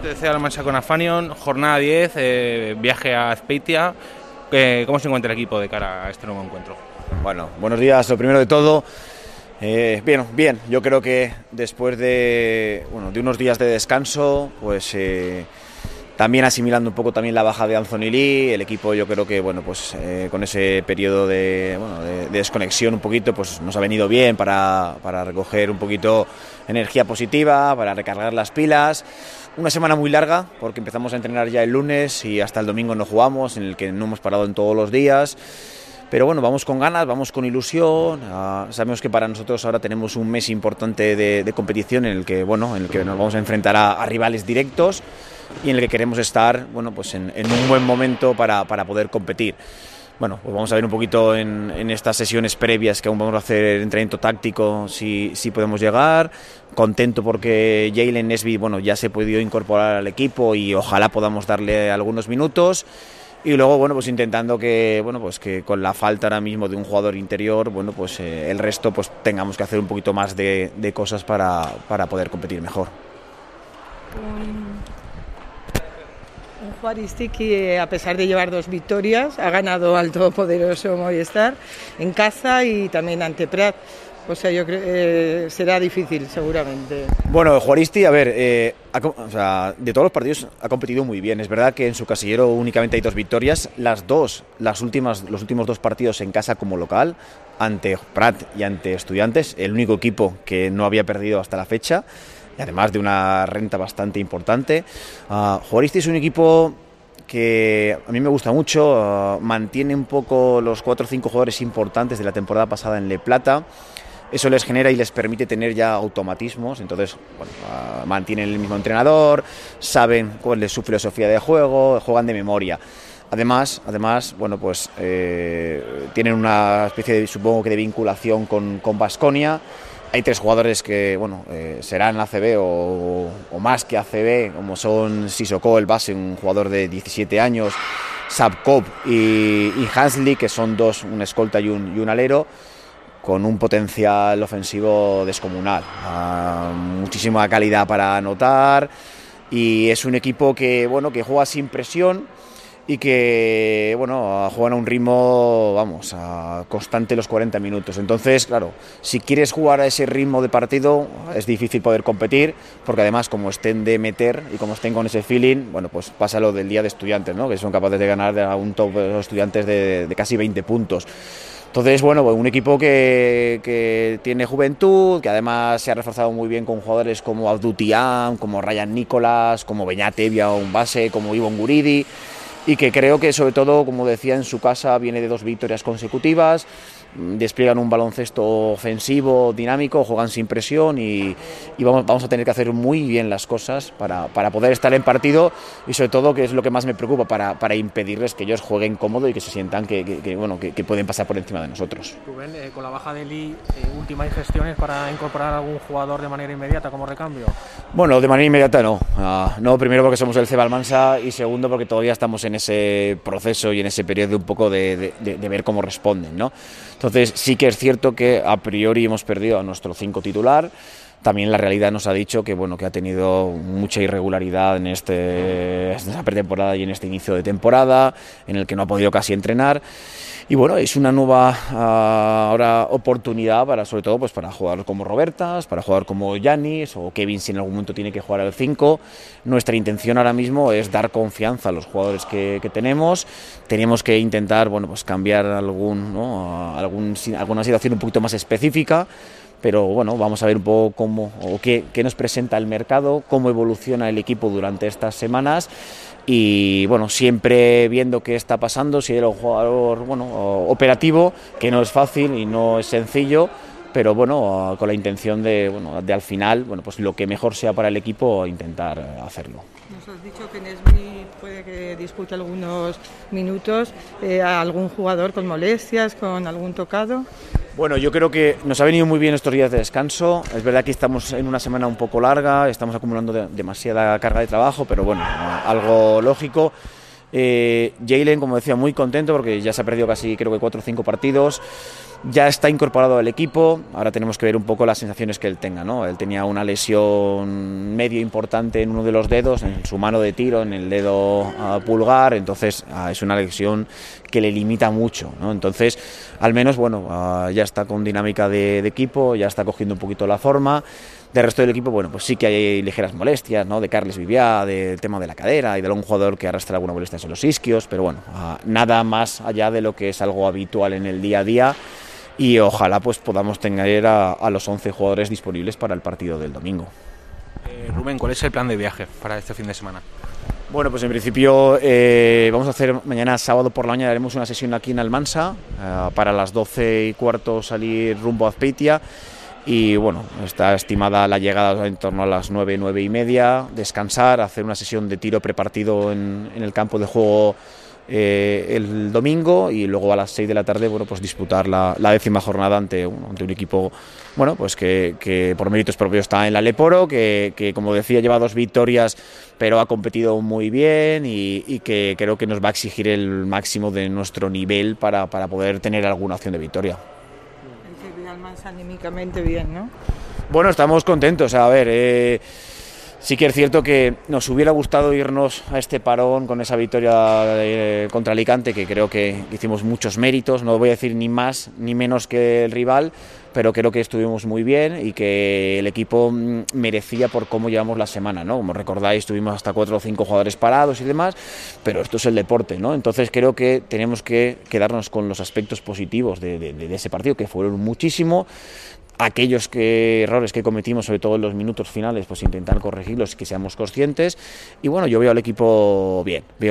Tercera la mancha con Afanion, jornada 10, viaje a Azpeitia. ¿Cómo se encuentra el equipo de cara a este nuevo encuentro? Bueno, buenos días, lo primero de todo. Bien, yo creo que después de unos días de descanso, pues también asimilando un poco también la baja de Anthony Lee, el equipo yo creo que con ese periodo de desconexión un poquito, pues nos ha venido bien para recoger un poquito energía positiva, para recargar las pilas. Una semana muy larga porque empezamos a entrenar ya el lunes y hasta el domingo no jugamos, en el que no hemos parado en todos los días. Pero bueno, vamos con ganas, vamos con ilusión. Sabemos que para nosotros ahora tenemos un mes importante de competición en el que nos vamos a enfrentar a rivales directos y en el que queremos estar en un buen momento para poder competir. Bueno, pues vamos a ver un poquito en estas sesiones previas que aún vamos a hacer entrenamiento táctico si podemos llegar. Contento porque Jalen Nesby ya se ha podido incorporar al equipo y ojalá podamos darle algunos minutos. Y luego, pues intentando que con la falta ahora mismo de un jugador interior, el resto pues tengamos que hacer un poquito más de cosas para poder competir mejor. Un Juaristi que, a pesar de llevar 2 victorias, ha ganado al todopoderoso Movistar en casa y también ante Prat. O sea, yo creo que será difícil, seguramente. Bueno, Juaristi, de todos los partidos ha competido muy bien. Es verdad que en su casillero únicamente hay 2 victorias. Los últimos 2 partidos en casa como local, ante Prat y ante Estudiantes, el único equipo que no había perdido hasta la fecha, y además de una renta bastante importante. Juaristi es un equipo que a mí me gusta mucho, mantiene un poco los 4 o 5 jugadores importantes de la temporada pasada en Le Plata. Eso les genera y les permite tener ya automatismos, entonces mantienen el mismo entrenador, saben cuál es su filosofía de juego, juegan de memoria. Además, tienen una especie de, supongo que de vinculación con Baskonia. Hay 3 jugadores que serán ACB o más que ACB, como son Sissoko, el base, un jugador de 17 años, Sapkov y Hansli, que son 2, un escolta y un alero, con un potencial ofensivo descomunal, muchísima calidad para anotar, y es un equipo que juega sin presión y que juegan a un ritmo constante los 40 minutos. Entonces, claro, si quieres jugar a ese ritmo de partido es difícil poder competir, porque además como estén de meter y como estén con ese feeling, pues pasa lo del día de Estudiantes, ¿no? Que son capaces de ganar a un top de los Estudiantes de casi 20 puntos. Entonces, un equipo que tiene juventud, que además se ha reforzado muy bien con jugadores como Abdou Tiam, como Ryan Nicolas, como Beñat Evia, un base, como Ivon Guridi, y que creo que sobre todo, como decía, en su casa viene de 2 victorias consecutivas, despliegan un baloncesto ofensivo, dinámico, juegan sin presión y vamos a tener que hacer muy bien las cosas para poder estar en partido, y sobre todo, que es lo que más me preocupa, para impedirles que ellos jueguen cómodo y que se sientan que pueden pasar por encima de nosotros. Rubén, con la baja de Lee, última gestiones para incorporar a algún jugador de manera inmediata como recambio. Bueno, de manera inmediata no, primero porque somos el CEBA Almansa y segundo porque todavía estamos en ese proceso y en ese periodo un poco de ver cómo responden, ¿no? Entonces sí que es cierto que a priori hemos perdido a nuestro 5 titular. También la realidad nos ha dicho que ha tenido mucha irregularidad en esta pretemporada y en este inicio de temporada, en el que no ha podido casi entrenar. Y es una nueva ahora oportunidad sobre todo para jugar como Robertas, para jugar como Giannis o Kevin, si en algún momento tiene que jugar al 5. Nuestra intención ahora mismo es dar confianza a los jugadores que tenemos. Tenemos que intentar cambiar alguna situación un poquito más específica, pero vamos a ver un poco qué nos presenta el mercado, cómo evoluciona el equipo durante estas semanas. Y siempre viendo qué está pasando, si hay un jugador operativo, que no es fácil y no es sencillo, pero con la intención de al final lo que mejor sea para el equipo, intentar hacerlo. Nos has dicho que Nesby puede que dispute algunos minutos, algún jugador con molestias, con algún tocado. Bueno, yo creo que nos ha venido muy bien estos días de descanso. Es verdad que estamos en una semana un poco larga, estamos acumulando demasiada carga de trabajo, pero algo lógico. Jalen, como decía, muy contento porque ya se ha perdido casi, creo que 4 o 5 partidos. Ya está incorporado al equipo, ahora tenemos que ver un poco las sensaciones que él tenga, ¿no? Él tenía una lesión medio importante en uno de los dedos, en su mano de tiro, en el dedo pulgar, entonces es una lesión que le limita mucho, ¿no? Entonces, al menos, bueno, ya está con dinámica de equipo, ya está cogiendo un poquito la forma. Del resto del equipo, bueno, pues sí que hay ligeras molestias, ¿no? De Carles Vivià, del tema de la cadera y de algún jugador que arrastra alguna molestia en los isquios, pero bueno, nada más allá de lo que es algo habitual en el día a día. Y ojalá pues podamos tener a los 11 jugadores disponibles para el partido del domingo. Rubén, ¿cuál es el plan de viaje para este fin de semana? Bueno, pues en principio vamos a hacer mañana sábado por la mañana, haremos una sesión aquí en Almansa, para las 12:15 salir rumbo a Azpeitia. Y bueno, está estimada la llegada en torno a las 9:30, descansar, hacer una sesión de tiro prepartido en el campo de juego el domingo, y luego a las 6 de la tarde, bueno, pues disputar la 10ª jornada ante un equipo, bueno, pues que por méritos propios está en la Leporo, que como decía lleva 2 victorias pero ha competido muy bien y que creo que nos va a exigir el máximo de nuestro nivel para poder tener alguna opción de victoria. Más anímicamente bien, ¿no? Bueno, estamos contentos. A ver, sí que es cierto que nos hubiera gustado irnos a este parón con esa victoria contra Alicante, que creo que hicimos muchos méritos. No voy a decir ni más ni menos que el rival, pero creo que estuvimos muy bien y que el equipo merecía por cómo llevamos la semana, ¿no? Como recordáis, tuvimos hasta 4 o 5 jugadores parados y demás, pero esto es el deporte, ¿no? Entonces creo que tenemos que quedarnos con los aspectos positivos de ese partido, que fueron muchísimo. Aquellos errores que cometimos, sobre todo en los minutos finales, pues intentar corregirlos y que seamos conscientes. Y bueno, yo veo al equipo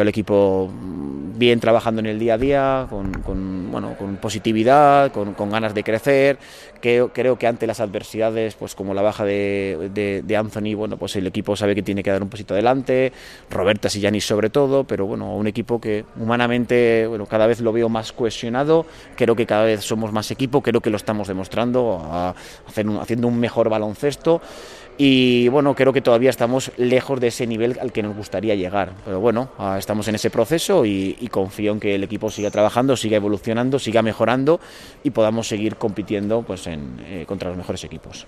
bien trabajando en el día a día, con positividad, con ganas de crecer. Creo que ante las adversidades, pues como la baja de Anthony, bueno, pues el equipo sabe que tiene que dar un pasito adelante. Roberta Sillanis sobre todo, pero bueno, un equipo que humanamente, bueno, cada vez lo veo más cohesionado. Creo que cada vez somos más equipo, creo que lo estamos demostrando haciendo un mejor baloncesto, y bueno, creo que todavía estamos lejos de ese nivel al que nos gustaría llegar, pero bueno, estamos en ese proceso y confío en que el equipo siga trabajando, siga evolucionando, siga mejorando y podamos seguir compitiendo pues contra los mejores equipos.